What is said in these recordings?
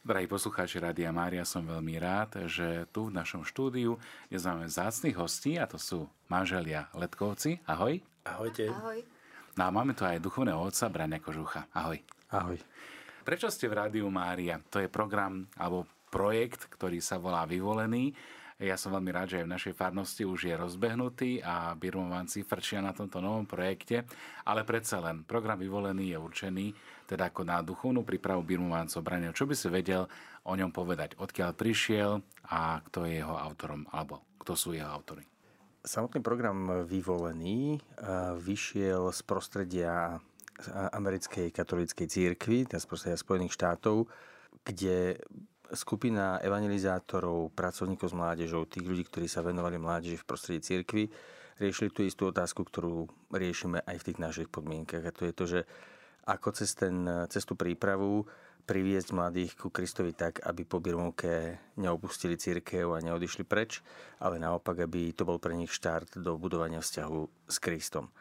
Drahí poslucháči Rádia Mária, som veľmi rád, že tu v našom štúdiu máme vzácnych hostí, a to sú manželia Letkovci. Ahoj. Ahojte. Ahoj. No a máme tu aj duchovného otca Braňa Kožucha. Ahoj. Ahoj. Prečo ste v Rádiu Mária? To je program alebo projekt, ktorý sa volá Vyvolený. Ja som veľmi rád, že aj v našej farnosti už je rozbehnutý a birmovanci frčia na tomto novom projekte, ale predsa len program Vyvolený je určený teda ako na duchovnú prípravu birmovancov. Braňo, čo by si vedel o ňom povedať? Odkiaľ prišiel a kto je jeho autorom, alebo kto sú jeho autory? Samotný program Vyvolený vyšiel z prostredia americkej katolíckej cirkvi, z prostredia Spojených štátov, kde skupina evangelizátorov, pracovníkov s mládežou, tých ľudí, ktorí sa venovali mládeži v prostredí cirkvi, riešili tú istú otázku, ktorú riešime aj v tých našich podmienkach. A to je to, že ako cez tú prípravu priviesť mladých ku Kristovi tak, aby po birmovke neopustili cirkev a neodišli preč, ale naopak, aby to bol pre nich štart do budovania vzťahu s Kristom.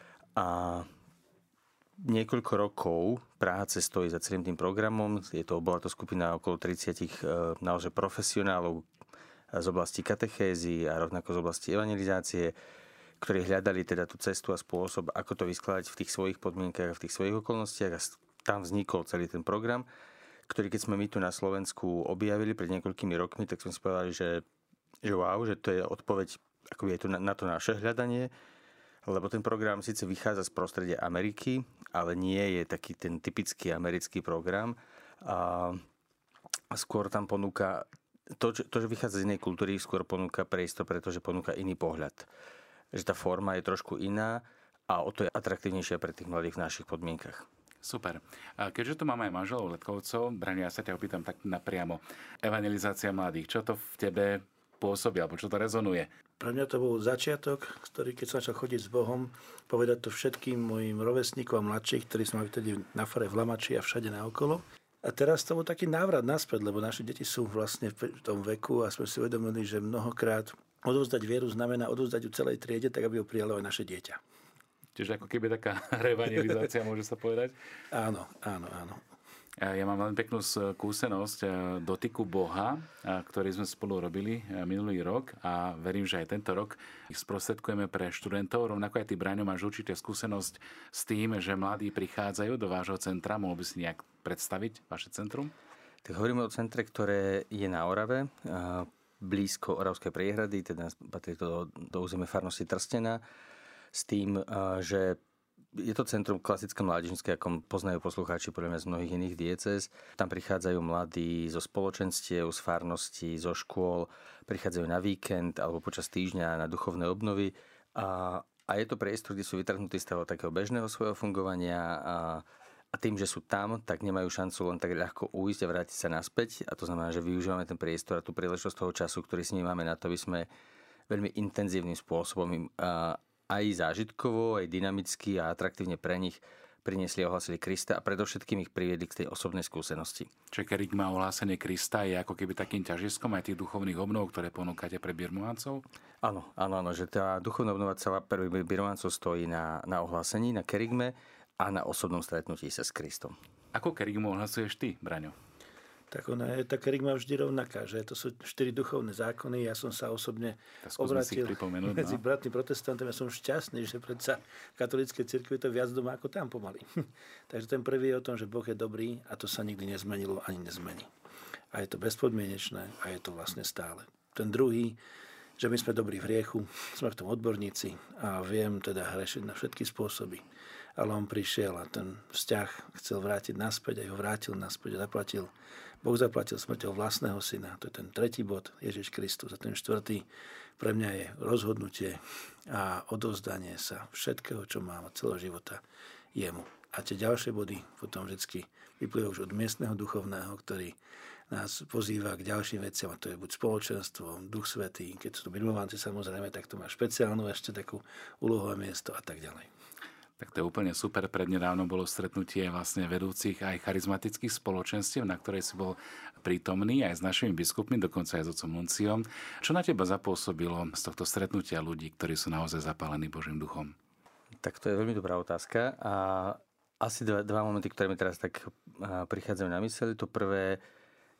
A niekoľko rokov práce stojí za celým tým programom. Bola to skupina okolo 30 naozaj profesionálov z oblasti katechézy a rovnako z oblasti evangelizácie, ktorí hľadali teda tú cestu a spôsob, ako to vyskladať v tých svojich podmienkach a v tých svojich okolnostiach. A tam vznikol celý ten program, ktorý keď sme my tu na Slovensku objavili pred niekoľkými rokmi, tak sme si povedali, že wow, že to je odpoveď akoby aj na to naše hľadanie, lebo ten program síce vychádza z prostredia Ameriky, ale nie je taký ten typický americký program. A skôr tam ponúka to, že vychádza z inej kultúry, skôr ponúka priestor, pretože ponúka iný pohľad. Že tá forma je trošku iná a o to je atraktívnejšia pre tých mladých v našich podmienkach. Super. A keďže tu máme aj manželov Letkovcov, Braňo, ja sa ťa opýtam tak napriamo. Evangelizácia mladých, čo to v tebe pôsobí, alebo čo to rezonuje? Pre mňa to bol začiatok, ktorý keď som začal chodiť s Bohom, povedať to všetkým mojim rovesníkom a mladších, ktorí sme mali vtedy na fare v Lamači a všade naokolo. A teraz to bol taký návrat naspäť, lebo naše deti sú vlastne v tom veku a sme si uvedomili, že mnohokrát odovzdať vieru znamená odovzdať ju celej triede, tak aby ho prijalo aj naše dieťa. Čiže ako keby taká revangelizácia, môže sa povedať? Áno. Ja mám veľmi peknú skúsenosť dotyku Boha, ktorý sme spolu robili minulý rok a verím, že aj tento rok ich sprostredkujeme pre študentov. Rovnako aj ty, Braňo, máš určite skúsenosť s tým, že mladí prichádzajú do vášho centra. Mohol by si nejak predstaviť vaše centrum? Tak hovoríme o centre, ktoré je na Orave, blízko Oravskej priehrady, teda patrí to do územia farnosti Trstená, s tým, že je to centrum klasické mládežnícke, ako poznajú poslucháči podľa mňa z mnohých iných diecéz. Tam prichádzajú mladí zo spoločenstiev, z farností, zo škôl, prichádzajú na víkend alebo počas týždňa na duchovné obnovy. A je to priestor, kde sú vytrhnutí z toho takého bežného svojho fungovania a tým, že sú tam, tak nemajú šancu len tak ľahko ujsť a vrátiť sa naspäť. A to znamená, že využívame ten priestor a tú príležitosť toho času, ktorý s nimi máme na to, aby sme veľmi intenzívnym spôsobom aj zážitkovo, aj dynamicky a atraktívne pre nich priniesli a ohlasili Krista a predovšetkým ich priviedli k tej osobnej skúsenosti. Čiže kerygma ohlásenie Krista je ako keby takým ťažiskom aj tých duchovných obnov, ktoré ponúkate pre birmovancov? Áno, že tá duchovná obnova celá pre birmovancov stojí na ohlásení, na kerygme a na osobnom stretnutí sa s Kristom. Ako kerygmu ohlasuješ ty, Braňo? Tak tá kerygma vždy rovnaká, že to sú 4 duchovné zákony. Ja som sa osobne obrátil medzi bratmi protestantom. Ja som šťastný, že predsa v katolíckej cirkvi je to viac doma ako tam pomaly. Takže ten prvý je o tom, že Boh je dobrý a to sa nikdy nezmenilo ani nezmení. A je to bezpodmienečné a je to vlastne stále. Ten druhý, že my sme dobrí v hriechu, sme v tom odborníci a viem teda hrešiť na všetky spôsoby. Ale on prišiel a ten vzťah chcel vrátiť naspäť a ho vrátil naspäť a Boh zaplatil smrťou vlastného syna. To je ten tretí bod, Ježiš Kristus. A ten štvrtý pre mňa je rozhodnutie a odovzdanie sa všetkého, čo mám od celého života jemu. A tie ďalšie body potom vždy vyplývajú už od miestneho duchovného, ktorý nás pozýva k ďalším veciam, a to je buď spoločenstvo, Duch Svätý, keď sú to birmovanci samozrejme, tak to má špeciálnu ešte takú úlohu a miesto a tak ďalej. Tak to je úplne super. Prednedávno bolo stretnutie vlastne vedúcich aj charizmatických spoločenstiev, na ktorej si bol prítomný aj s našimi biskupmi, dokonca aj s otcom Nunciom. Čo na teba zapôsobilo z tohto stretnutia ľudí, ktorí sú naozaj zapálení Božím duchom? Tak to je veľmi dobrá otázka. A asi dva momenty, ktoré mi teraz tak prichádzajú na myseľ. To prvé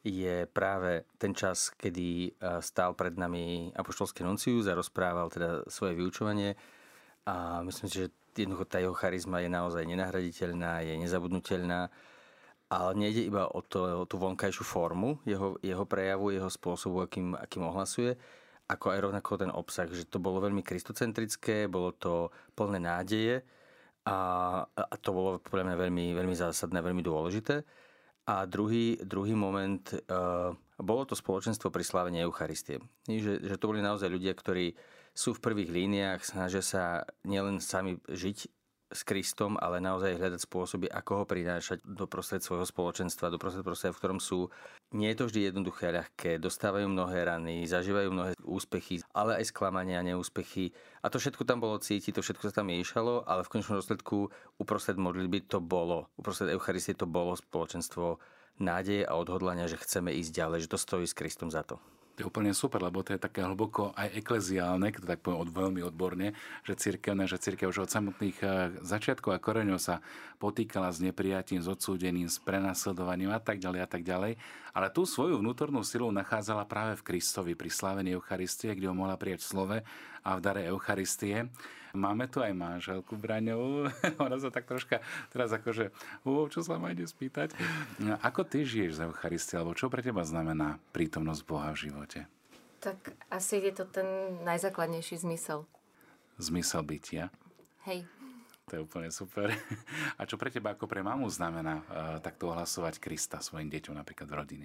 je práve ten čas, kedy stál pred nami apoštolský nuncius a rozprával teda svoje vyučovanie. A myslím si, že jednoducho tá jeho charizma je naozaj nenahraditeľná, je nezabudnutelná. Ale nejde iba o tú vonkajšiu formu jeho prejavu, jeho spôsobu, akým ohlasuje, ako aj rovnako ten obsah, že to bolo veľmi kristocentrické, bolo to plné nádeje a to bolo podľa mňa veľmi, veľmi zásadné, veľmi dôležité. A druhý moment, bolo to spoločenstvo pri slávení Eucharistie. Že to boli naozaj ľudia, ktorí sú v prvých líniách, snažia sa nielen sami žiť s Kristom, ale naozaj hľadať spôsoby, ako ho prinášať do prostred svojho spoločenstva, do prostredia, v ktorom sú. Nie je to vždy jednoduché a ľahké, dostávajú mnohé rany, zažívajú mnohé úspechy, ale aj sklamania, neúspechy. A to všetko tam bolo cítiť, to všetko sa tam miešalo, ale v konečnom dôsledku uprostred modlitby to bolo, uprostred Eucharistie to bolo spoločenstvo nádeje a odhodlania, že chceme ísť ďalej, že to stojí s Kristom za to. To je úplne super, lebo to je také hlboko aj ekleziálne, to tak poviem veľmi odborne, že cirkev už od samotných začiatkov a koreňov sa potýkala s neprijatím, s odsúdením, s prenasledovaním a tak ďalej. Ale tú svoju vnútornú silu nachádzala práve v Kristovi pri slávení Eucharistie, kde ho mohla prijať v slove a v dare Eucharistie. Máme tu aj manželku Braňovú. Ona sa tak troška teraz akože, čo sa ma ide spýtať. Ako ty žiješ z Eucharistie, alebo čo pre teba znamená prítomnosť Boha v živote? Tak asi je to ten najzákladnejší zmysel. Zmysel bytia? Hej. To je úplne super. A čo pre teba ako pre mamu znamená takto ohlasovať Krista svojim deťom napríklad v rodine?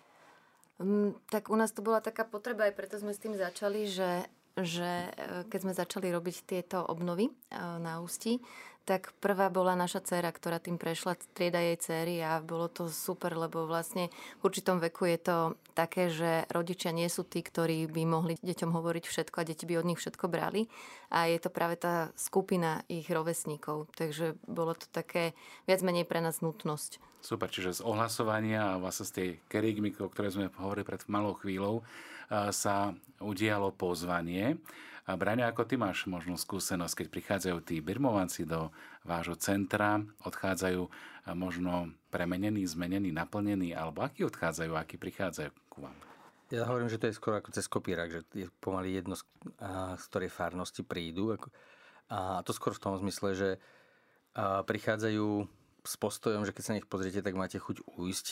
Tak u nás to bola taká potreba, aj preto sme s tým začali, že keď sme začali robiť tieto obnovy na Ústí, tak prvá bola naša dcéra, ktorá tým prešla, trieda jej dcéry a bolo to super, lebo vlastne v určitom veku je to také, že rodičia nie sú tí, ktorí by mohli deťom hovoriť všetko a deti by od nich všetko brali a je to práve tá skupina ich rovesníkov, takže bolo to také viac menej pre nás nutnosť. Super, čiže z ohlasovania a vlastne z tej kerygmy, o ktorej sme hovorili pred malou chvíľou, sa udialo pozvanie. A Braňo, ako ty máš možno skúsenosť, keď prichádzajú tí birmovanci do vášho centra, odchádzajú možno premenení, zmenení, naplnení, alebo akí odchádzajú, akí prichádzajú ku vám? Ja hovorím, že to je skoro ako cez kopírak, že je pomaly jedno, z ktorej farnosti prídu. A to skôr v tom zmysle, že prichádzajú s postojom, že keď sa nech pozriete, tak máte chuť ujsť,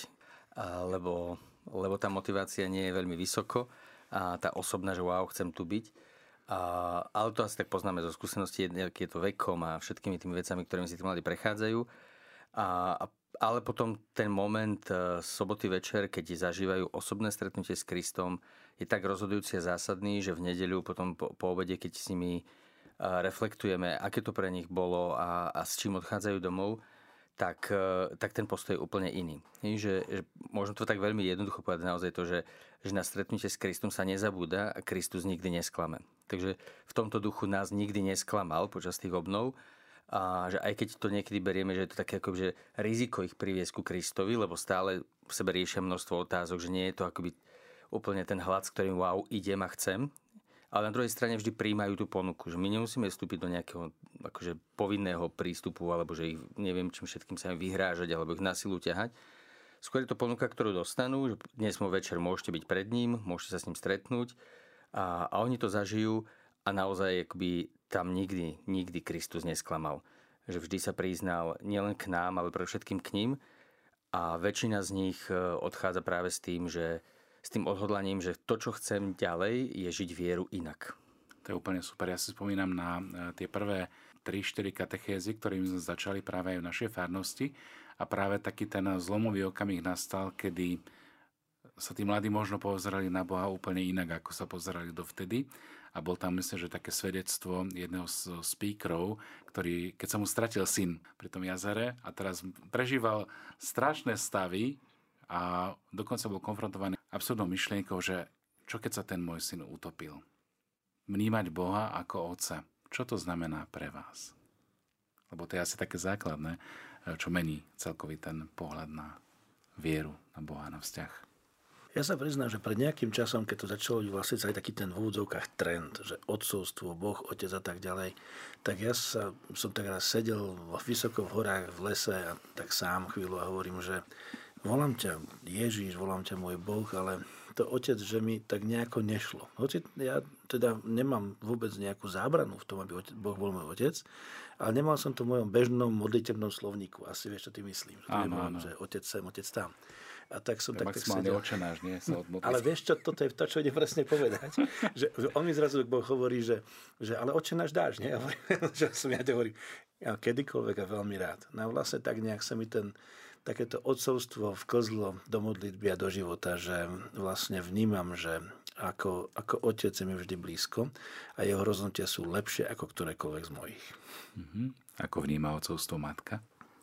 lebo tá motivácia nie je veľmi vysoko a tá osobná, že wow, chcem tu byť. Ale to asi tak poznáme zo skúsenosti, aký je to vekom a všetkými tými vecami, ktorými si tí mladí prechádzajú. Ale potom ten moment soboty večer, keď zažívajú osobné stretnutie s Kristom, je tak rozhodujúci a zásadný, že v nedeľu potom po obede, keď s nimi reflektujeme, aké to pre nich bolo a s čím odchádzajú domov, tak ten postoj je úplne iný. Že môžem to tak veľmi jednoducho povedať naozaj to, že na stretnutie s Kristom sa nezabúda a Kristus nikdy nesklame. Takže v tomto duchu nás nikdy nesklamal počas tých obnov a že aj keď to niekedy berieme, že je to také akože riziko ich priviesť ku Kristovi, lebo stále v sebe riešia množstvo otázok, že nie je to akoby úplne ten hlad, s ktorým wow, idem a chcem, ale na druhej strane vždy prijímajú tú ponuku, že my nemusíme vstúpiť do nejakého akože povinného prístupu, alebo že ich neviem čím všetkým sa im vyhrážať, alebo ich na silu ťahať. Skôr je to ponuka, ktorú dostanú, že dnes večer môžete byť pred ním, môžete sa s ním stretnúť a oni to zažijú a naozaj akoby tam nikdy Kristus nesklamal. Že vždy sa priznal nielen k nám, ale pre všetkým k ním a väčšina z nich odchádza práve s tým odhodlaním, že to, čo chcem ďalej, je žiť vieru inak. To je úplne super. Ja si spomínam na tie prvé 3-4 katechézy, ktorými sme začali práve aj v našej farnosti a práve taký ten zlomový okamih nastal, kedy sa tí mladí možno pozerali na Boha úplne inak, ako sa pozerali dovtedy. A bol tam, myslím, že také svedectvo jedného z speakerov, ktorý, keď sa mu stratil syn pri tom jazere a teraz prežíval strašné stavy a dokonca bol konfrontovaný absurdnou myšlienkou, že čo keď sa ten môj syn utopil? Vnímať Boha ako otca. Čo to znamená pre vás? Lebo to je asi také základné, čo mení celkový ten pohľad na vieru, na Boha, na vzťah. Ja sa priznám, že pred nejakým časom, keď to začalo byť vlastne aj taký ten v úvodzovkách trend, že otcovstvo, Boh, otec a tak ďalej, tak ja som tak raz sedel vysoko v horách, v lese a tak sám chvíľu a hovorím, že volám ťa Ježiš, volám ťa môj Boh, ale to otec, že mi tak nejako nešlo. Hoci ja teda nemám vôbec nejakú zábranu v tom, aby Boh bol môj otec, ale nemal som to v mojom bežnom modlitebnom slovníku. Asi vieš, čo ty myslím. Áno. Že otec sem, otec tam. A tak som tak maximálne očenáš, nie? Sa odmodliť. Ale vieš čo, toto je to, čo ide presne povedať. že on mi zrazu Boh hovorí, že ale očenáš dáš, nie? Že som ja te hovorím, ja kedykoľvek a veľmi rád. No a vlastne tak nejak sa mi takéto otcovstvo vklzlo do modlitby a do života, že vlastne vnímam, že ako otec je mi vždy blízko a jeho rozhodnutia sú lepšie ako ktorékoľvek z mojich. Ako vníma otcovstvo matka?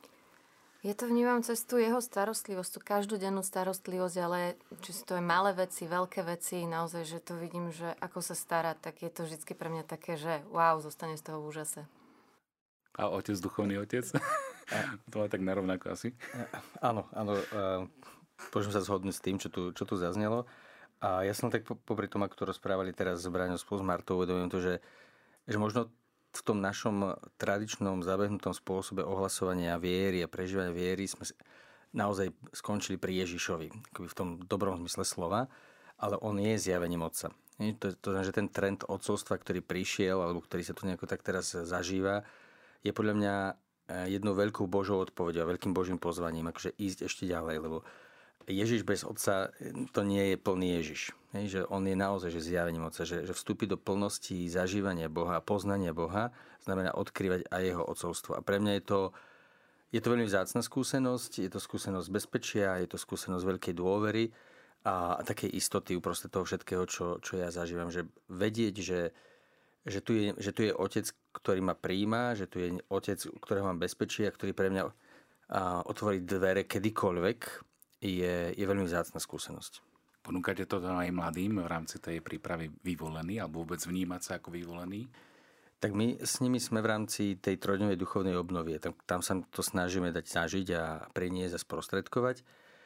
Ja to vnímam cez tú jeho starostlivosť, tú každodennú starostlivosť, ale či sú to aj malé veci, veľké veci, naozaj, že to vidím, že ako sa stará, tak je to vždy pre mňa také, že wow, zostane z toho v úžase. A otec, duchovný otec? To má tak narovnako asi. Áno. Môžem sa zhodnúť s tým, čo tu zaznelo. A ja som tak popri tom, ako to rozprávali teraz s Braňou spolu s Martou, uvedomujem to, že možno v tom našom tradičnom zabehnutom spôsobe ohlasovania viery a prežívania viery sme naozaj skončili pri Ježišovi, akoby v tom dobrom zmysle slova, ale on je zjavením Otca. To znamená, že ten trend otcovstva, ktorý prišiel, alebo ktorý sa tu nejako tak teraz zažíva, je podľa mňa jednou veľkou Božou odpoveďou a veľkým Božím pozvaním, akože ísť ešte ďalej, lebo Ježiš bez Otca, to nie je plný Ježiš. Že on je naozaj že zjavením Otca, že vstúpiť do plnosti zažívania Boha, poznania Boha, znamená odkrývať aj jeho otcovstvo. A pre mňa je to veľmi vzácna skúsenosť, je to skúsenosť bezpečia, je to skúsenosť veľkej dôvery a takej istoty uprostred toho všetkého, čo ja zažívam. Že vedieť, že tu je Otec, ktorý ma prijíma, že tu je Otec, ktorého mám bezpečie a ktorý pre mňa otvorí dvere kedykoľvek, je veľmi vzácna skúsenosť. Ponúkate to aj mladým v rámci tej prípravy vyvolený alebo vôbec vnímať sa ako vyvolený? Tak my s nimi sme v rámci tej trojdňovej duchovnej obnovy. Tam sa to snažíme dať zažiť a priniesť a sprostredkovať.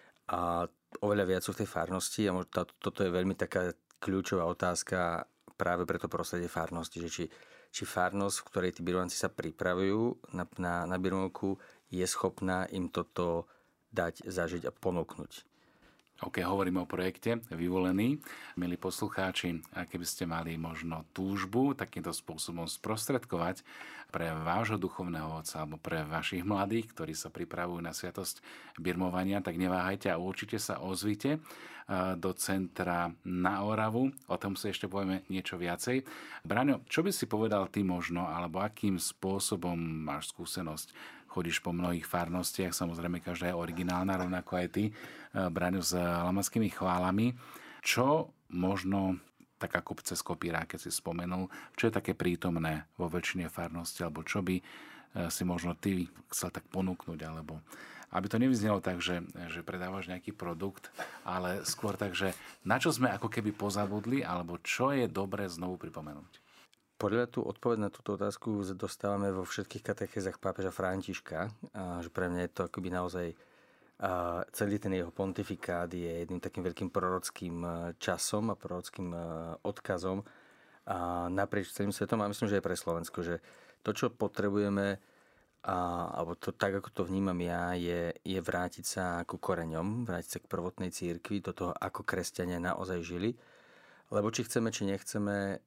A oveľa viac v tej farnosti. A toto je veľmi taká kľúčová otázka práve pre to prostredie farnosti. Že či farnosť, v ktorej tí birmovanci sa pripravujú na birmovku, je schopná im toto dať, zažiť a ponúknuť. OK, hovoríme o projekte Vyvolený. Milí poslucháči, keby ste mali možno túžbu takýmto spôsobom sprostredkovať pre vášho duchovného otca alebo pre vašich mladých, ktorí sa pripravujú na sviatosť birmovania, tak neváhajte a určite sa ozvite do centra na Oravu. O tom si ešte povieme niečo viacej. Braňo, čo by si povedal ty možno, alebo akým spôsobom máš skúsenosť? Chodíš po mnohých farnostiach, samozrejme každá je originálna, rovnako aj ty, Braňo, s lamackými chválami. Čo možno, tak ako cez kopírá, keď si spomenul, čo je také prítomné vo väčšine farnosti, alebo čo by si možno ty chcel tak ponúknuť, alebo aby to nevyznelo tak, že predávaš nejaký produkt, ale skôr tak, že na čo sme ako keby pozabudli, alebo čo je dobré znovu pripomenúť? Podľa tú odpoveď na túto otázku dostávame vo všetkých katechézach pápeža Františka. Že pre mňa je to akoby naozaj celý ten jeho pontifikát je jedným takým veľkým prorockým časom a prorockým odkazom naprieč celým svetom. A myslím, že aj pre Slovensko, že to, čo potrebujeme, alebo to, tak, ako to vnímam ja, je vrátiť sa ku koreňom, vrátiť sa k prvotnej cirkvi, do toho, ako kresťania naozaj žili. Lebo či chceme, či nechceme,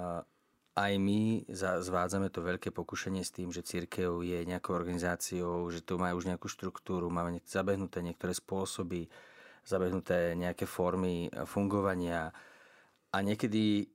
aj my zvádzame to veľké pokušenie s tým, že cirkev je nejakou organizáciou, že tu má už nejakú štruktúru, máme zabehnuté niektoré spôsoby, zabehnuté nejaké formy fungovania a niekedy,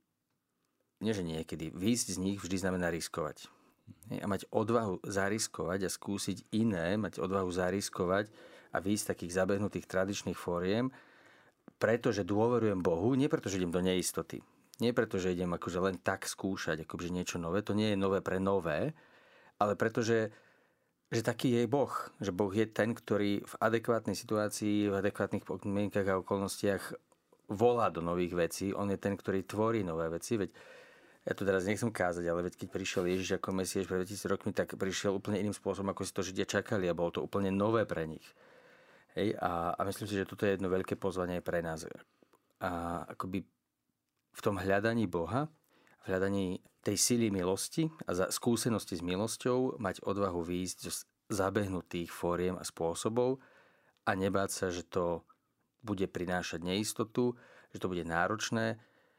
výjsť z nich vždy znamená riskovať. A mať odvahu zariskovať a skúsiť iné, mať odvahu zariskovať a výjsť z takých zabehnutých tradičných fóriem, pretože dôverujem Bohu, nie preto, že idem do neistoty. Nie preto, že idem akože len tak skúšať akože niečo nové. To nie je nové pre nové, ale preto, že taký je Boh. Že Boh je ten, ktorý v adekvátnej situácii, v adekvátnych podmienkach a okolnostiach volá do nových vecí. On je ten, ktorý tvorí nové veci. Veď ja tu teraz nechcem kázať, ale veď keď prišiel Ježiš ako Mesiáš pred 2000 rokmi, tak prišiel úplne iným spôsobom, ako si to Židia čakali a bolo to úplne nové pre nich. Hej? A myslím si, že toto je jedno veľké pozvanie aj pre nás. A akoby v tom hľadaní Boha, v hľadaní tej sily milosti a za skúsenosti s milosťou mať odvahu výjsť z zabehnutých fóriem a spôsobov a nebáť sa, že to bude prinášať neistotu, že to bude náročné.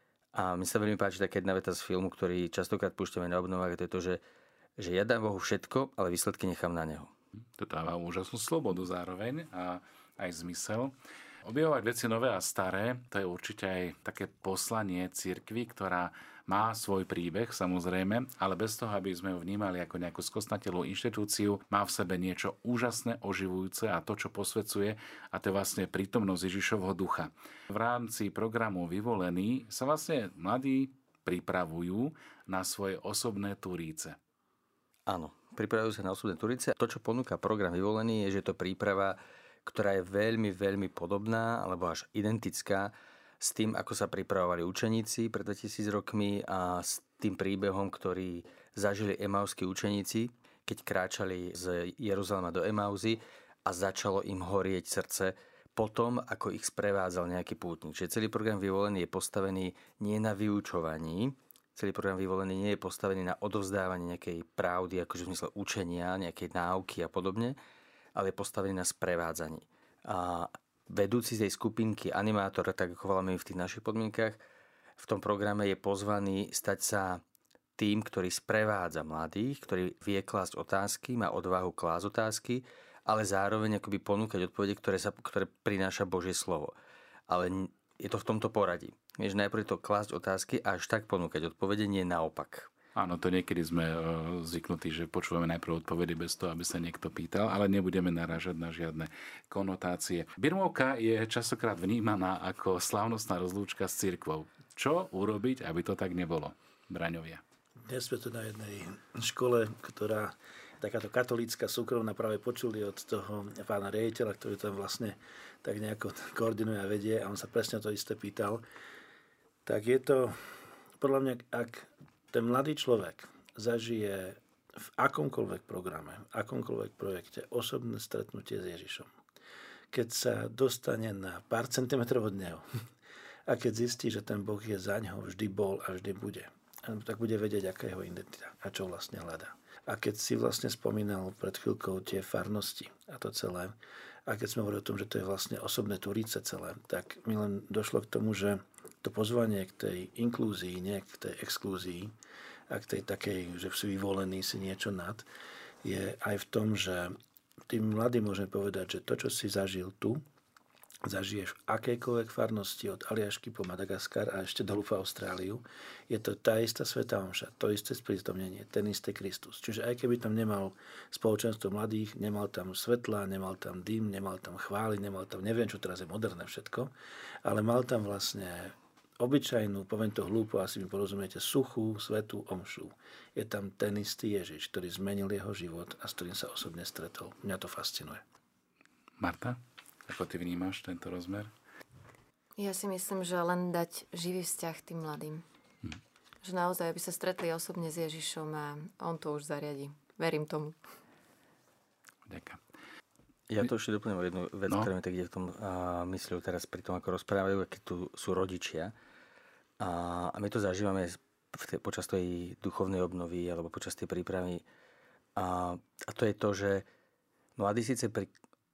A mi sa veľmi páči taká jedna veta z filmu, ktorý častokrát púšťame na obnovách, to je to, že ja dám Bohu všetko, ale výsledky nechám na Neho. To dáva úžasnú slobodu zároveň a aj zmysel. Objavovať veci nové a staré, to je určite aj také poslanie cirkvi, ktorá má svoj príbeh, samozrejme, ale bez toho, aby sme ho vnímali ako nejakú skostnatelú inštitúciu, má v sebe niečo úžasné, oživujúce a to, čo posvecuje, a to je vlastne prítomnosť Ježišovho ducha. V rámci programu Vyvolení sa vlastne mladí pripravujú na svoje osobné turíce. Áno, pripravujú sa na osobné turíce. To, čo ponúka program Vyvolený, je, že to príprava, ktorá je veľmi, veľmi podobná, alebo až identická s tým, ako sa pripravovali učeníci pred 2000 rokmi a s tým príbehom, ktorý zažili emauskí učeníci, keď kráčali z Jeruzalema do Emauzy a začalo im horieť srdce potom, ako ich sprevádzal nejaký pútnik. Čiže celý program Vyvolený je postavený nie na vyučovaní, celý program Vyvolený nie je postavený na odovzdávanie nejakej pravdy, akože v zmysle učenia, nejakej náuky a podobne, ale je postavený na sprevádzaní. A vedúci tej skupinky, animátor, tak ako voláme v tých našich podmienkach, v tom programe je pozvaný stať sa tým, ktorý sprevádza mladých, ktorý vie klásť otázky, má odvahu klásť otázky, ale zároveň akoby ponúkať odpovede, ktoré prináša Božie slovo. Ale je to v tomto poradí. Vieš, najprv to klásť otázky a až tak ponúkať odpovede, nie naopak. Áno, to niekedy sme zvyknutí, že počúvame najprv odpovedy bez toho, aby sa niekto pýtal, ale nebudeme narážať na žiadne konotácie. Birmovka je častokrát vnímaná ako slávnostná rozlúčka s cirkvou. Čo urobiť, aby to tak nebolo? Braňovia. Dnes sme tu na jednej škole, ktorá takáto katolícka súkromná, práve počuli od toho pána riaditeľa, ktorý tam vlastne tak nejako koordinuje a vedie, a on sa presne to isté pýtal. Tak je to, podľa mňa, ak ten mladý človek zažije v akomkoľvek programe, akomkoľvek projekte osobné stretnutie s Ježišom, keď sa dostane na pár centimetrov od neho a keď zistí, že ten Boh je za ňo, vždy bol a vždy bude, tak bude vedieť, aká je jeho identita a čo vlastne hľadá. A keď si vlastne spomínal pred chvíľkou tie farnosti a to celé, a keď sme hovorili o tom, že to je vlastne osobné turíce celé, tak mi len došlo k tomu, že to pozvanie k tej inklúzii, nie k tej exklúzii, a k tej takej, že sú vyvolení si niečo nad, je aj v tom, že tým mladým môžeme povedať, že to, čo si zažil tu, zažiješ v akejkoľvek farnosti od Aliašky po Madagaskar a ešte dolu po Austráliu, je to tá istá svätá omša, to isté sprítomnenie, ten istý Kristus. Čiže aj keby tam nemal spoločenstvo mladých, nemal tam svetla, nemal tam dym, nemal tam chvály, nemal tam, neviem, čo teraz je moderné všetko, ale mal tam vlastne obyčajnú, poviem to hlúpo, asi mi porozumiete, suchú, svätú omšu. Je tam ten istý Ježiš, ktorý zmenil jeho život a s ktorým sa osobne stretol. Mňa to fascinuje. Marta, ako ty vnímaš tento rozmer? Ja si myslím, že len dať živý vzťah tým mladým. Že naozaj, aby sa stretli osobne s Ježišom a on to už zariadi. Verím tomu. Ďakujem. Ja to ešte doplním jednu vec, ktorá mi tak ide v tom mysľu teraz pri tom, ako rozprávajú, keď tu sú rodičia. A my to zažívame počas tej duchovnej obnovy alebo počas tej prípravy. A to je to, že mladí síce pri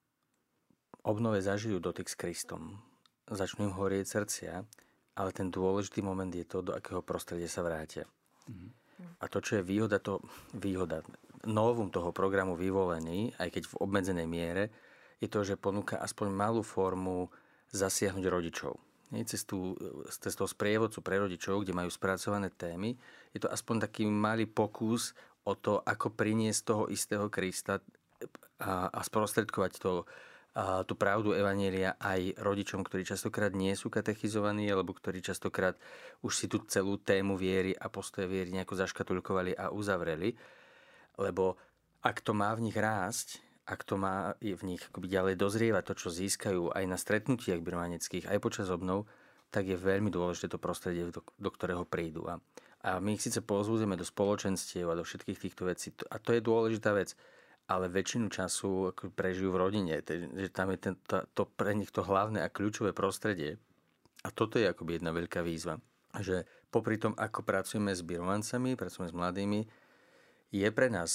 obnove zažijú dotyk s Kristom. Začnú im horieť srdcia, ale ten dôležitý moment je to, do akého prostredia sa vrátia. A to, čo je výhoda, novum toho programu Vyvolený, aj keď v obmedzenej miere, je to, že ponúka aspoň malú formu zasiahnuť rodičov. Cez toho sprievodcu pre rodičov, kde majú spracované témy, je to aspoň taký malý pokus o to, ako priniesť toho istého Krista a sprostredkovať tú pravdu evanjelia aj rodičom, ktorí častokrát nie sú katechizovaní, alebo ktorí častokrát už si tú celú tému viery a postoje viery nejako zaškatulkovali a uzavreli. Lebo ak to má v nich rásť, ak to má v nich akoby ďalej dozrievať, to, čo získajú aj na stretnutiach birmaneckých, aj počas obnov, tak je veľmi dôležité to prostredie, do ktorého prídu. A my ich síce povzbudzujeme do spoločenstiev a do všetkých týchto vecí. A to je dôležitá vec. Ale väčšinu času prežijú v rodine. Že tam je to pre nich to hlavné a kľúčové prostredie. A toto je akoby jedna veľká výzva. Že popri tom, ako pracujeme s birmancami, pracujeme s mladými, je pre nás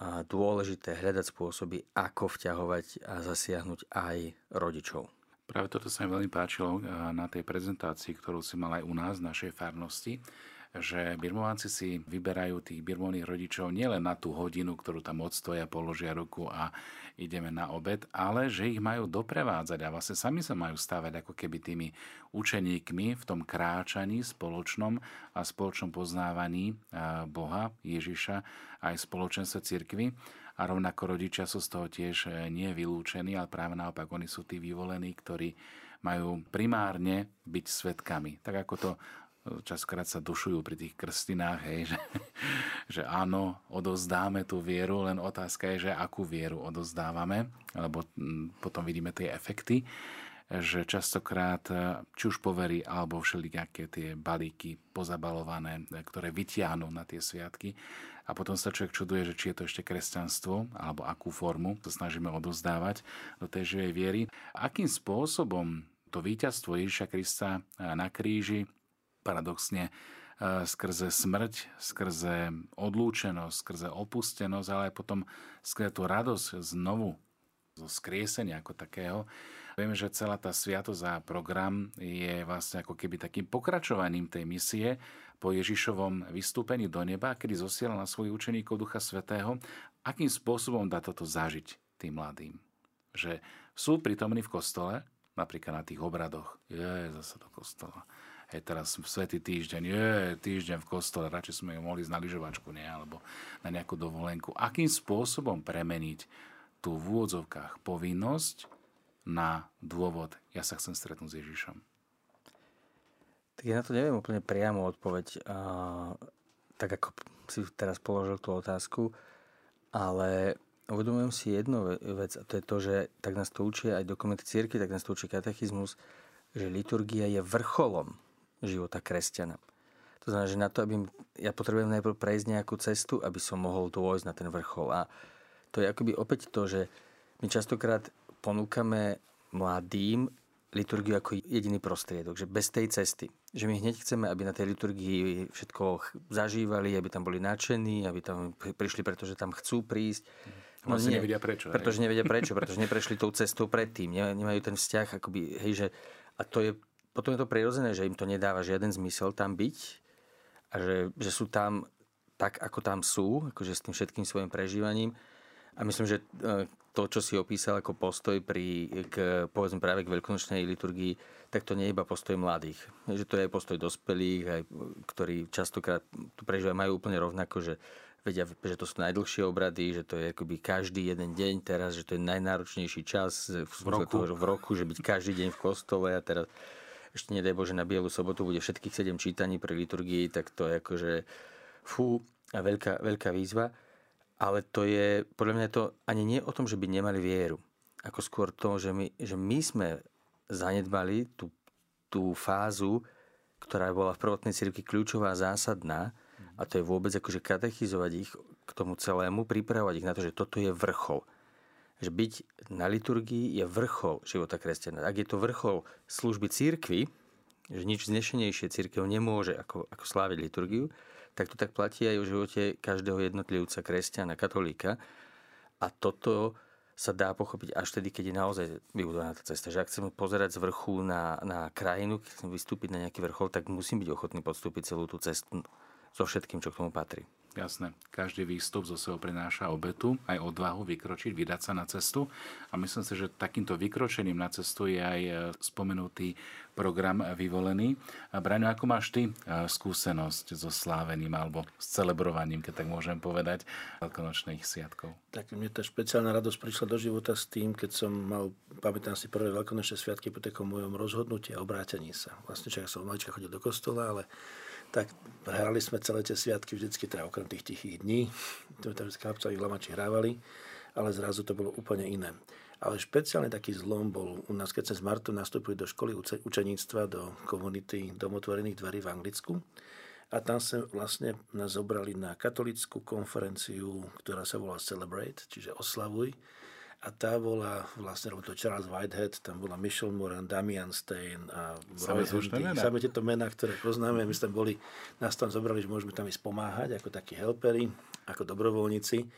dôležité hľadať spôsoby, ako vťahovať a zasiahnuť aj rodičov. Práve toto sa mi veľmi páčilo na tej prezentácii, ktorú si mal aj u nás v našej farnosti, že birmovanci si vyberajú tých birmovných rodičov nielen na tú hodinu, ktorú tam odstoja, položia ruku a ideme na obed, ale že ich majú doprevádzať a vlastne sami sa majú stávať ako keby tými učeníkmi v tom kráčaní spoločnom a spoločnom poznávaní Boha, Ježiša aj v spoločenstve cirkvi. A rovnako rodičia sú z toho tiež nie vylúčení, ale práve naopak oni sú tí vyvolení, ktorí majú primárne byť svedkami. Tak ako to častokrát sa dušujú pri tých krstinách, hej, že áno, odovzdáme tú vieru, len otázka je, že akú vieru odovzdávame, lebo potom vidíme tie efekty, že častokrát, či už povery, alebo všelijaké tie balíky pozabalované, ktoré vytiahnu na tie sviatky, a potom sa človek čuduje, že či je to ešte kresťanstvo, alebo akú formu to snažíme odovzdávať do tej živej viery. Akým spôsobom to víťazstvo Ježiša Krista na kríži paradoxne skrze smrť, skrze odlúčenosť, skrze opustenosť, ale aj potom skrze tú radosť znovu zo skriesenia ako takého. Vieme, že celá tá sviatosť a program je vlastne ako keby takým pokračovaním tej misie po Ježišovom vystúpení do neba, kedy zosielal na svojich učeníkov Ducha Svätého. Akým spôsobom dá toto zažiť tým mladým? Že sú prítomní v kostole, napríklad na tých obradoch. Zase do kostola. Teraz svätý týždeň, týždeň v kostole, radšej sme ju mohli ísť na lyžovačku, nie? Alebo na nejakú dovolenku. Akým spôsobom premeniť tú v úvodzovkách povinnosť na dôvod, ja sa chcem stretnúť s Ježišom? Tak ja na to neviem úplne priamo odpoveď, tak ako si teraz položil tú otázku, ale uvedomujem si jednu vec, a to je to, že tak nás to učí aj dokumenty cirkvi, tak nás to učí katechizmus, že liturgia je vrcholom života kresťana. To znamená, že na to, ja potrebujem najprv prejsť nejakú cestu, aby som mohol dôjsť na ten vrchol. A to je akoby opäť to, že my častokrát ponúkame mladým liturgiu ako jediný prostriedok, že bez tej cesty. Že my hneď chceme, aby na tej liturgii všetko zažívali, aby tam boli nadšení, aby tam prišli, pretože tam chcú prísť. No nie, nevedia prečo. Pretože nevedia prečo, pretože neprešli tou cestou predtým. Nemajú ten vzťah, akoby, hej, že, a to je, potom je to prirodzené, že im to nedáva žiaden zmysel tam byť a že sú tam tak, ako tam sú, akože s tým všetkým svojim prežívaním. A myslím, že to, čo si opísal ako postoj povedzme práve k veľkonočnej liturgii, tak to nie je iba postoj mladých. Že to je aj postoj dospelých, aj, ktorí častokrát tu prežívajú, majú úplne rovnako, že vedia, že to sú najdlhšie obrady, že to je akoby každý jeden deň teraz, že to je najnáročnejší čas v roku, že byť každý deň v kostole a teraz ešte nedaj Bože na Bielu sobotu bude všetkých 7 čítaní pri liturgii, tak to je akože a veľká výzva. Ale to je, podľa mňa to ani nie o tom, že by nemali vieru. Ako skôr to, že my sme zanedbali tú fázu, ktorá bola v prvotnej cirkvi kľúčová a zásadná, a to je vôbec akože katechizovať ich k tomu celému, pripravovať ich na to, že toto je vrchol. Že byť na liturgii je vrchol života kresťana. Ak je to vrchol služby cirkvi, že nič znešenejšie cirkev nemôže ako sláviť liturgiu, tak to tak platí aj v živote každého jednotlivca, kresťana, katolíka. A toto sa dá pochopiť až vtedy, keď je naozaj vybudovaná tá cesta. Že ak chcem pozerať z vrchu na krajinu, keď chcem vystúpiť na nejaký vrchol, tak musím byť ochotný podstúpiť celú tú cestu so všetkým, čo k tomu patrí. Jasné. Každý výstup zo sebou prináša obetu, aj odvahu vykročiť, vydať sa na cestu. A myslím si, že takýmto vykročením na cestu je aj spomenutý program Vyvolený. A Braňo, ako máš ty skúsenosť so slávením alebo s celebrovaním, keď tak môžem povedať, veľkonočných sviatkov? Tak mne tá špeciálna radosť prišla do života s tým, keď som pamätám si prvé veľkonočné sviatky po takom mojom rozhodnutí a obrátení sa. Vlastne ja som malička chodil do kostola, ale tak hrali sme celé tie sviatky vždycky, teda okrem tých tichých dní. To tam vždycky chlapcovi hlamači hrávali, ale zrazu to bolo úplne iné. Ale špeciálne taký zlom bol u nás, keď sme s Martou nastúpili do školy učeníctva, do komunity domotvorených dverí v Anglicku. A tam sa vlastne nás zobrali na katolícku konferenciu, ktorá sa volá Celebrate, čiže Oslavuj. A tá bola vlastne, lebo to Charles Whitehead, tam bola Michelle Moran, Damian Stein a Roy Hunty. Same tieto mená, ktoré poznáme, my sme boli, nás tam zobrali, že môžeme tam ísť pomáhať ako takí helperi, ako dobrovoľníci.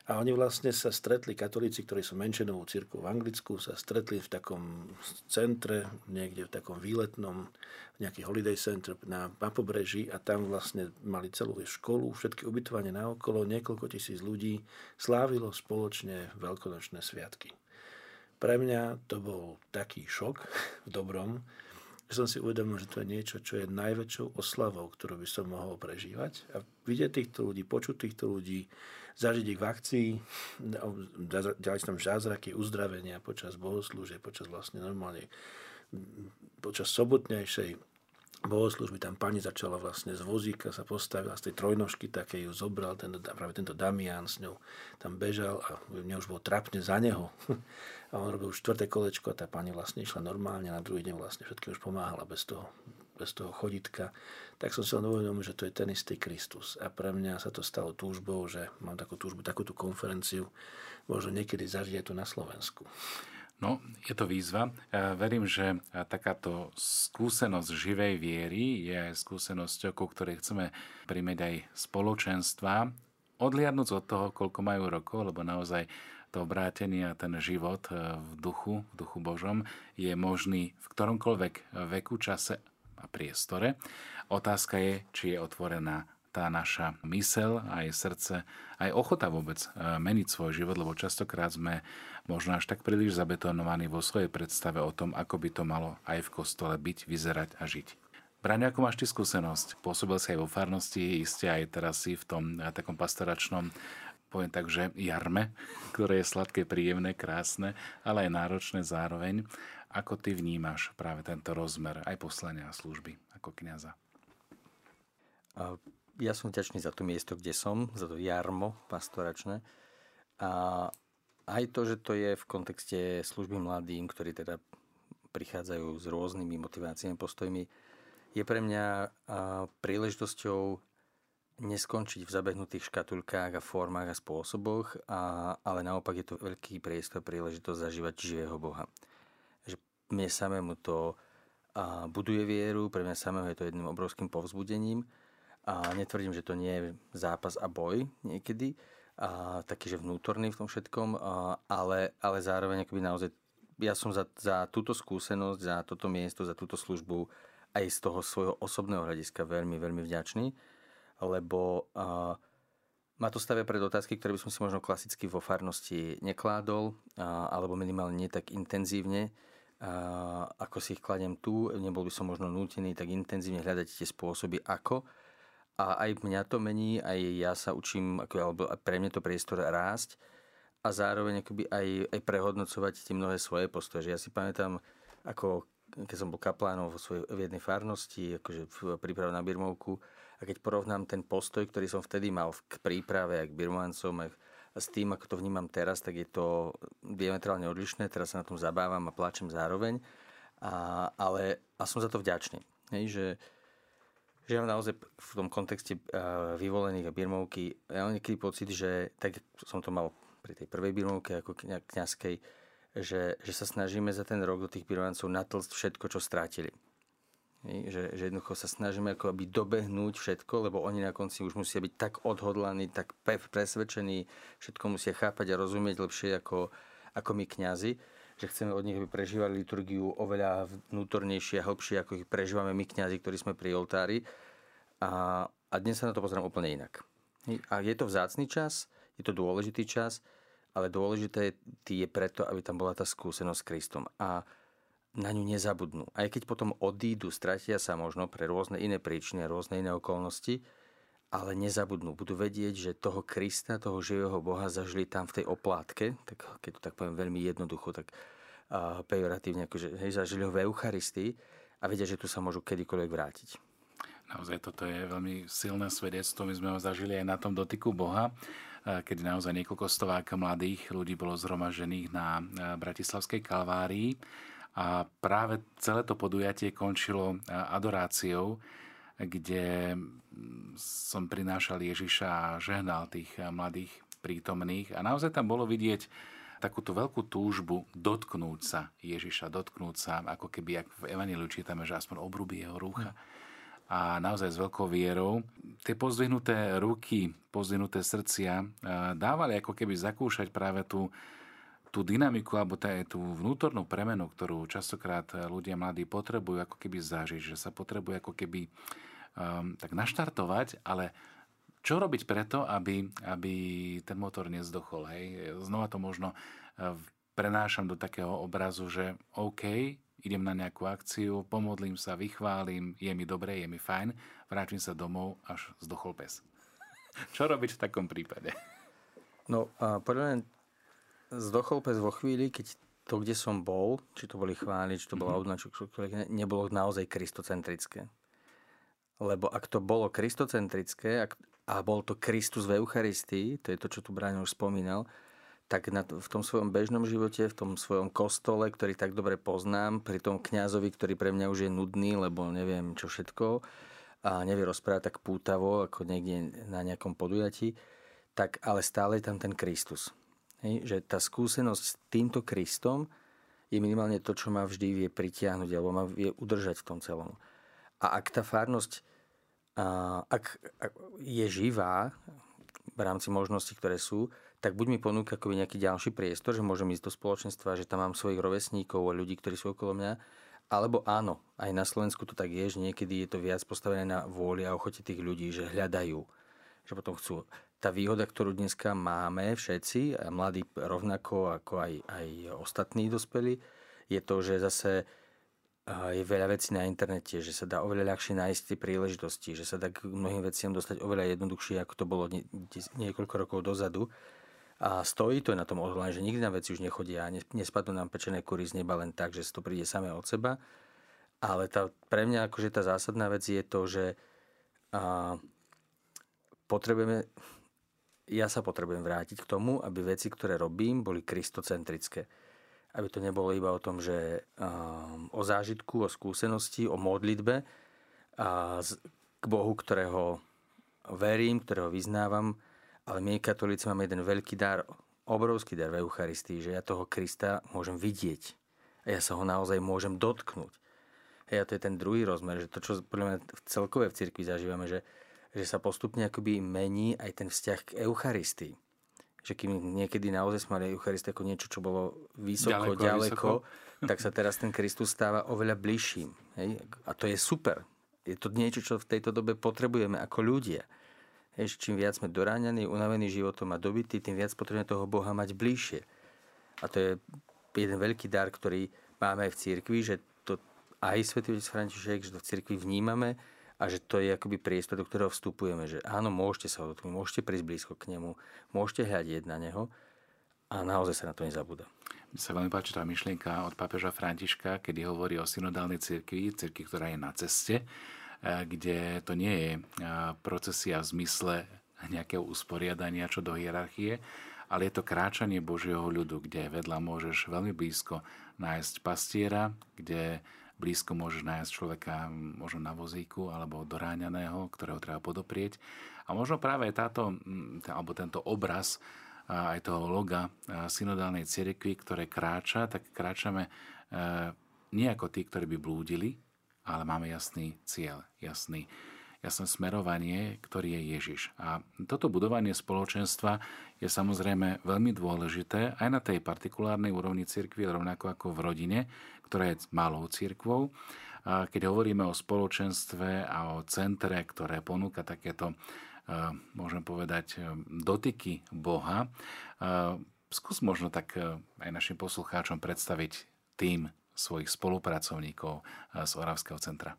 A oni vlastne sa stretli, katolíci, ktorí sú menšinovou cirkvou v Anglicku, sa stretli v takom centre, niekde v takom výletnom, nejaký holiday center na pobreží a tam vlastne mali celú školu, všetky ubytovanie naokolo, niekoľko tisíc ľudí slávilo spoločne veľkonočné sviatky. Pre mňa to bol taký šok v dobrom, že som si uvedomil, že to je niečo, čo je najväčšou oslavou, ktorú by som mohol prežívať. A vidieť týchto ľudí, počuť týchto ľudí, zažiť ich v akcii, ďalej tam zázraky, uzdravenia počas bohoslúžie, počas vlastne normálne, počas sobotnejšej bohoslúžby tam pani začala vlastne z vozíka, sa postavila z tej trojnožky, také ju zobral, práve tento Damián s ňou tam bežal a mne už bolo trápne za neho. A on robil 4. kolečko a tá pani vlastne išla normálne, na druhý deň vlastne všetkým už pomáhala bez toho choditka. Tak som si len uvedomil, že to je ten istý Kristus. A pre mňa sa to stalo túžbou, že mám takú túžbu, takúto konferenciu možno niekedy zažiť aj tu na Slovensku. No, je to výzva. Ja verím, že takáto skúsenosť živej viery je aj skúsenosťou, ku ktorej chceme primäť aj spoločenstva, odliadnúc od toho, koľko majú rokov, lebo naozaj to obrátenie a ten život v duchu Božom je možný v ktoromkoľvek veku, čase a priestore. Otázka je, či je otvorená tá naša myseľ, aj srdce, aj ochota vôbec meniť svoj život, lebo častokrát sme možno až tak príliš zabetonovaní vo svojej predstave o tom, ako by to malo aj v kostole byť, vyzerať a žiť. Braňo, ako máš ty skúsenosť? Pôsobil si aj vo farnosti, iste aj teraz si v tom takom pastoračnom, poviem tak, že jarme, ktoré je sladké, príjemné, krásne, ale aj náročné zároveň. Ako ty vnímaš práve tento rozmer aj poslania a služby ako kňaza? Ja som vďačný za to miesto, kde som, za to jarmo pastoračné. A aj to, že to je v kontexte služby mladým, ktorí teda prichádzajú s rôznymi motiváciami, postojmi, je pre mňa príležitosťou neskončiť v zabehnutých škatulkách a formách a spôsoboch, ale naopak je to veľký priestor, príležitosť zažívať živého Boha. Že mne samému to buduje vieru, pre mňa samého je to jedným obrovským povzbudením. A netvrdím, že to nie je zápas a boj niekedy, taký, že vnútorný v tom všetkom, ale zároveň akoby naozaj ja som za túto skúsenosť, za toto miesto, za túto službu aj z toho svojho osobného hľadiska veľmi, veľmi vďačný, lebo ma to stavia pred otázky, ktoré by som si možno klasicky vo farnosti nekládol, alebo minimálne nie tak intenzívne, ako si ich kladiem tu. Nebol by som možno nútený tak intenzívne hľadať tie spôsoby, ako. A aj mňa to mení, aj ja sa učím, alebo pre mňa to priestor rásť a zároveň akoby aj prehodnocovať tie mnohé svoje postoje. Že ja si pamätám, ako keď som bol kaplánom v jednej farnosti, akože v príprave na birmovku, a keď porovnám ten postoj, ktorý som vtedy mal k príprave a k birmovancom a s tým, ako to vnímam teraz, tak je to diametrálne odlišné. Teraz sa na tom zabávam a pláčem zároveň, ale som za to vďačný. Hej, že ja naozaj v tom kontexte vyvolených a birmovky, ja mám niekedy pocit, že tak som to mal pri tej prvej birmovke ako kňazskej, že sa snažíme za ten rok do tých birmovancov natlcť všetko, čo strátili. Že jednoducho sa snažíme ako aby dobehnúť všetko, lebo oni na konci už musia byť tak odhodlaní, tak presvedčení, všetko musia chápať a rozumieť lepšie ako my kňazi, že chceme od nich, aby prežívali liturgiu oveľa vnútornejšie a hlbšie, ako ich prežívame my kňazi, ktorí sme pri oltári. A dnes sa na to pozerám úplne inak. A je to vzácny čas, je to dôležitý čas, ale dôležité je preto, aby tam bola tá skúsenosť s Kristom. A na ňu nezabudnú. Aj keď potom odídu, stratia sa možno pre rôzne iné príčiny, rôzne iné okolnosti, ale nezabudnú. Budú vedieť, že toho Krista, toho živého Boha zažili tam v tej oplátke, tak keď to tak poviem veľmi jednoducho, tak pejoratívne, akože zažili ho v Eucharistii a vedia, že tu sa môžu kedykoľvek vrátiť. Naozaj toto je veľmi silné svedectvo. My sme ho zažili aj na tom dotyku Boha, kedy naozaj niekoľko stovák mladých ľudí bolo zhromažených na Bratislavskej Kalvárii. A práve celé to podujatie končilo adoráciou, kde som prinášal Ježiša a žehnal tých mladých prítomných. A naozaj tam bolo vidieť takúto veľkú túžbu dotknúť sa Ježiša, dotknúť sa, ako keby, ak v Evanjeliu čítame, že aspoň obrubí jeho rúcha. a naozaj s veľkou vierou. Tie pozdvihnuté ruky, pozdvihnuté srdcia dávali ako keby zakúšať práve tú dynamiku alebo tú vnútornú premenu, ktorú častokrát ľudia mladí potrebujú ako keby zažiť, že sa potrebujú ako keby tak naštartovať, ale čo robiť preto, aby ten motor nezdochol. Hej? Znova to možno prenášam do takého obrazu, že OK, idem na nejakú akciu, pomodlím sa, vychválim, je mi dobre, je mi fajn, vrátim sa domov, až zdochol pes. Čo robiť v takom prípade? No, podľa mňa zdochol pes vo chvíli, keď to, kde som bol, či to boli chvály, či to bola obnova, nebolo naozaj kristocentrické. Lebo ak to bolo kristocentrické a bol to Kristus v Eucharistii, to je to, čo tu Braňo už spomínal, tak v tom svojom bežnom živote, v tom svojom kostole, ktorý tak dobre poznám, pri tom kňazovi, ktorý pre mňa už je nudný, lebo neviem čo všetko a nevie rozprávať tak pútavo, ako niekde na nejakom podujatí, tak ale stále je tam ten Kristus. Hej? Že tá skúsenosť s týmto Kristom je minimálne to, čo ma vždy vie pritiahnuť alebo ma vie udržať v tom celom. A ak tá farnosť ak je živá v rámci možností, ktoré sú, tak buď mi ponúka akoby nejaký ďalší priestor, že môžem ísť do spoločenstva, že tam mám svojich rovesníkov a ľudí, ktorí sú okolo mňa, alebo áno, aj na Slovensku to tak je, že niekedy je to viac postavené na vôli a ochote tých ľudí, že hľadajú, že potom chcú. Tá výhoda, ktorú dneska máme všetci, a mladí rovnako ako aj ostatní dospelí, je to, že zase je veľa vecí na internete, že sa dá oveľa ľahšie nájsť tie príležitosti, že sa dá k mnohým veciam dostať oveľa jednoduchšie, ako to bolo niekoľko rokov dozadu. A stojí to na tom odhodlaní, že nikdy na veci už nechodia a nespadnú nám pečené kury z neba len tak, že to príde samé od seba. Ale pre mňa akože tá zásadná vec je to, že ja sa potrebujem vrátiť k tomu, aby veci, ktoré robím, boli kristocentrické. Aby to nebolo iba o tom, že o zážitku, o skúsenosti, o modlitbe k Bohu, ktorého verím, ktorého vyznávam. Ale my, katolíci, máme jeden veľký dar, obrovský dar v Eucharistii, že ja toho Krista môžem vidieť. A ja sa ho naozaj môžem dotknúť. A to je ten druhý rozmer, že to, čo podľa mňa celkové v cirkvi zažívame, že sa postupne akoby mení aj ten vzťah k Eucharistii. Že kým niekedy naozaj sme mali Eucharistiu ako niečo, čo bolo ďaleko, tak sa teraz ten Kristus stáva oveľa bližším. Hej? A to je super. Je to niečo, čo v tejto dobe potrebujeme ako ľudia. Čím viac sme doráňaní, unavení životom a dobití, tým viac potrebujeme toho Boha mať bližšie. A to je jeden veľký dar, ktorý máme aj v cirkvi, že to aj svätý otec František, že to v cirkvi vnímame a že to je akoby priestor, do ktorého vstupujeme. Že áno, môžete sa ho dotknúť, môžete prísť blízko k nemu, môžete hľadiť na neho a naozaj sa na to nezabúda. Mne sa veľmi páči tá myšlienka od pápeža Františka, kedy hovorí o synodálnej cirkvi, ktorá je na ceste, kde to nie je procesia v zmysle nejakého usporiadania čo do hierarchie, ale je to kráčanie Božieho ľudu, kde vedľa môžeš veľmi blízko nájsť pastiera, kde blízko môžeš nájsť človeka možno na vozíku alebo doráňaného, ktorého treba podoprieť. A možno práve tento obraz aj toho loga synodálnej cirkvi, ktoré kráča, tak kráčame nie ako tí, ktorí by blúdili, ale máme jasný cieľ, jasné smerovanie, ktorý je Ježiš. A toto budovanie spoločenstva je samozrejme veľmi dôležité aj na tej partikulárnej úrovni cirkvi, rovnako ako v rodine, ktorá je malou cirkvou. Keď hovoríme o spoločenstve a o centre, ktoré ponúka takéto, môžem povedať, dotyky Boha, skús možno tak aj našim poslucháčom predstaviť tým svojich spolupracovníkov z Oravského centra.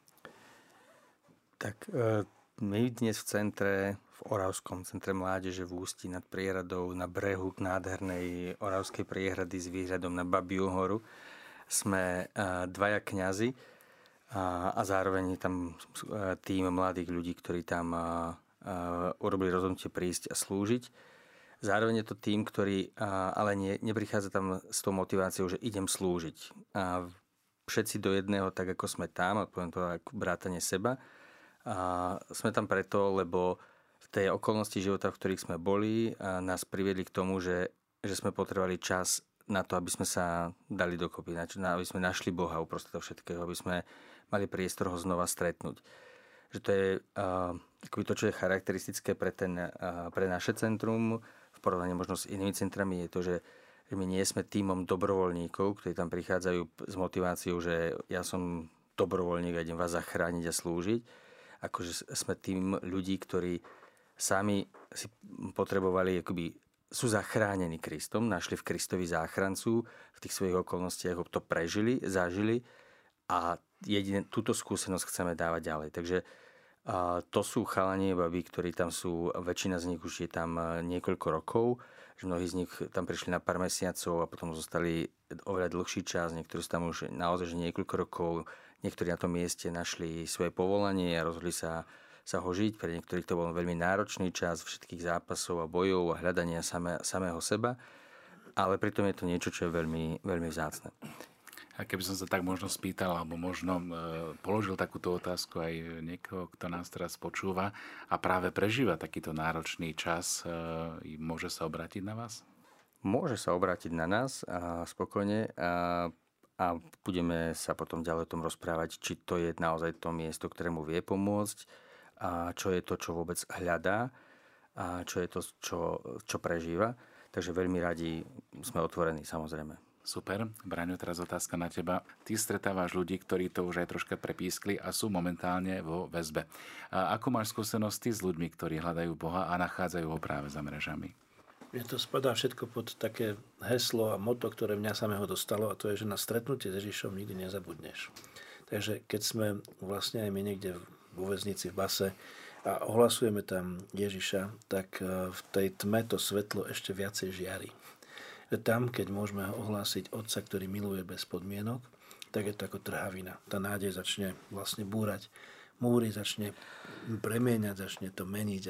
Tak my dnes v centre, v Oravskom centre mládeže v Ústí nad priehradou na brehu nádhernej Oravskej priehrady s výhľadom na Babiu horu sme dvaja kňazi a zároveň tam tým mladých ľudí, ktorí tam urobili rozhodnutie prísť a slúžiť. Zároveň je to tým, ktorý ale neprichádza tam s tou motiváciou, že idem slúžiť. A všetci do jedného, tak ako sme tam, a poviem to ako vrátane seba, a sme tam preto, lebo v tej okolnosti života, v ktorých sme boli, nás priviedli k tomu, že sme potrebovali čas na to, aby sme sa dali dokopy, aby sme našli Boha uprostred toho všetkého, aby sme mali priestor ho znova stretnúť. že to je akoby to, čo je charakteristické pre naše centrum v porovnaní možno s inými centrami, je to, že my nie sme tímom dobrovoľníkov, ktorí tam prichádzajú s motiváciou, že ja som dobrovoľník a idem vás zachrániť a slúžiť. Akože sme tým ľudí, ktorí sami si potrebovali, akoby sú zachránení Kristom, našli v Kristovi záchrancu, v tých svojich okolnostiach ho to prežili, zažili a túto skúsenosť chceme dávať ďalej. Takže to sú chalani, baby, ktorí tam sú, väčšina z nich už je tam niekoľko rokov, že mnohí z nich tam prišli na pár mesiacov a potom zostali oveľa dlhší čas, niektorí sú tam už naozaj že niekoľko rokov, niektorí na tom mieste našli svoje povolanie a rozhodli sa ho žiť. Pre niektorých to bol veľmi náročný čas všetkých zápasov a bojov a hľadania samého seba, ale pritom je to niečo, čo je veľmi, veľmi vzácne. A keby som sa tak možno spýtal, alebo možno položil takúto otázku aj niekoho, kto nás teraz počúva a práve prežíva takýto náročný čas, môže sa obrátiť na vás? Môže sa obrátiť na nás spokojne a budeme sa potom ďalej o tom rozprávať, či to je naozaj to miesto, ktorému vie pomôcť, a čo je to, čo vôbec hľadá, a čo je to, čo prežíva. Takže veľmi radi sme otvorení, samozrejme. Super. Braňo, teraz otázka na teba. Ty stretávaš ľudí, ktorí to už aj troška prepískli a sú momentálne vo väzbe. A ako máš skúsenosti s ľuďmi, ktorí hľadajú Boha a nachádzajú ho práve za mrežami? Mne to spadá všetko pod také heslo a motto, ktoré mňa samého dostalo, a to je, že na stretnutie s Ježišom nikdy nezabudneš. Takže keď sme vlastne aj my niekde vo väznici v base a ohlasujeme tam Ježiša, tak v tej tme to svetlo ešte viacej žiari. Tam, keď môžeme ohlásiť Otca, ktorý miluje bez podmienok, tak je to ako trhavina. Tá nádej začne vlastne búrať múry, začne premieňať, začne to meniť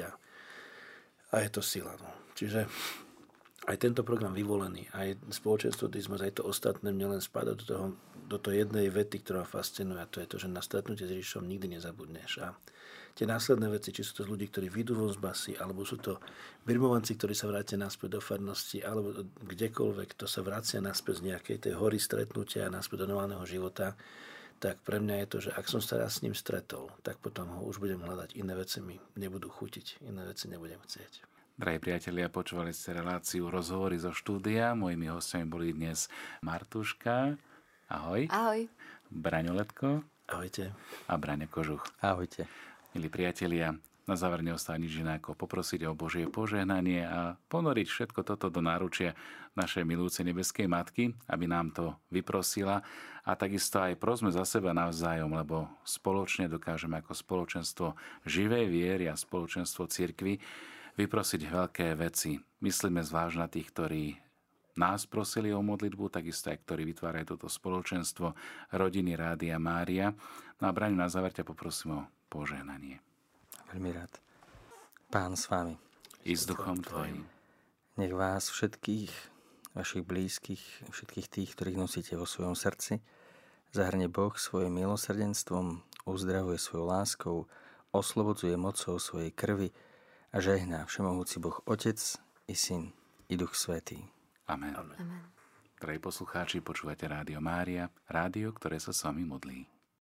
a je to sila. No. Čiže aj tento program Vyvolený, aj spoločenstvo Dizmos, aj to ostatné mne len spadá do toho jednej vety, ktorá fascinuje, a to je to, že na stretnutie s Ježišom nikdy nezabudneš. A tie následné veci, či sú to ľudí, ktorí vyjdú von z basy, alebo sú to birmovanci, ktorí sa vrátia naspäť do farnosti, alebo kdekoľvek, kto sa vracia naspäť z nejakej tej hory stretnutia a naspäť do normálneho života, tak pre mňa je to, že ak som sa raz s ním stretol, tak potom ho už budem hľadať. Iné veci mi nebudú chutiť, iné veci nebudem chcieť. Drahí priatelia, počúvali ste reláciu Rozhovory zo štúdia. Mojimi hostiami boli dnes Martuška. Ahoj. Ahoj. Braňo Letko. Ahojte. A Braňo Kožuch. Ahojte. Milí priatelia, na záver neostáva nič iné ako poprosiť o Božie požehnanie a ponoriť všetko toto do náručia našej milujúcej nebeskej matky, aby nám to vyprosila. A takisto aj prosme za seba navzájom, lebo spoločne dokážeme ako spoločenstvo živej viery a spoločenstvo cirkvi vyprosiť veľké veci. Myslíme zvlášť na tých, ktorí nás prosili o modlitbu, takisto aj ktorí vytvárajú toto spoločenstvo rodiny Rádia Mária. No a Braňo, na záver ťa poprosím o požehnanie. Veľmi rád. Pán s vami. I s duchom tvojim. Nech vás všetkých, vašich blízkych, všetkých tých, ktorých nosíte vo svojom srdci, zahrnie Boh svojim milosrdenstvom, uzdravuje svojou láskou, oslobodzuje mocou svojej krvi a žehná všemohúci Boh Otec i Syn i Duch Svätý. Amen. Drahí poslucháči, počúvate Rádio Mária, rádio, ktoré sa s vami modlí.